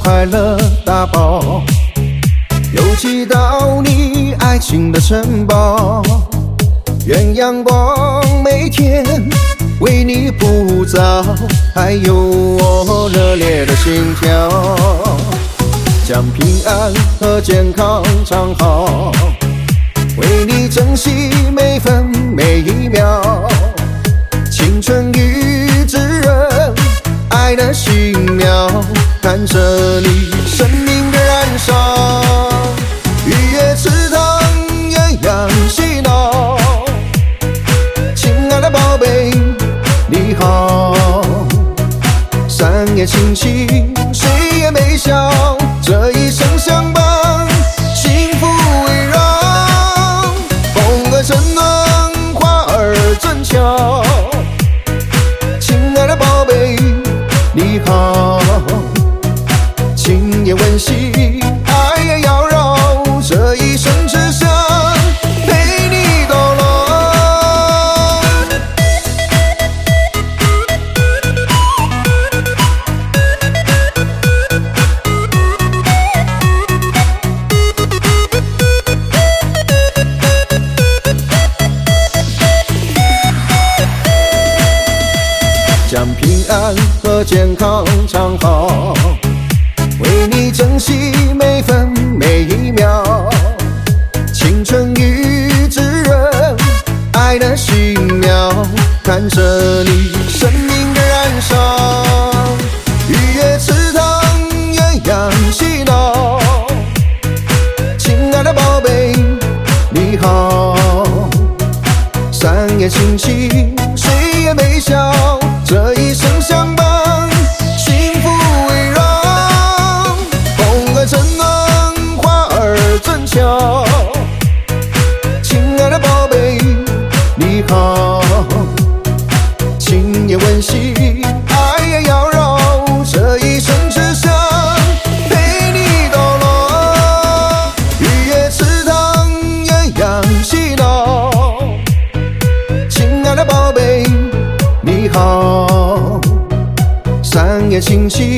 快乐打包，邮寄到你爱情的城堡。愿阳光每天为你普照，还有我热烈的心跳。将平安和健康藏好，为你珍惜每分每一秒。青春与炙热，爱的奇妙，看着你生命的燃烧。愉悦池塘，鸳鸯嬉闹。亲爱的宝贝，你好。三夜清晰，岁月美笑，这一生相伴，幸福围绕。风儿沉暖，花儿正俏。亲爱的宝贝，你好。情也温馨，爱也妖娆，这一生只想陪你到老。将平安和健康藏好，为你珍惜每分每一秒。青春与炙热，爱的奇妙，看着你生命的燃烧。愉悦池塘，鸳鸯嬉闹。亲爱的宝贝，你好。三夜清晰，岁月美笑，这一生相伴，幸福围绕。风儿沉暖，花儿正俏。亲爱的宝贝，你好。情也温馨，爱也妖娆，这一生只想陪你到老。愉悦池塘，鸳鸯嬉闹。亲爱的宝贝，你好。三夜清晰，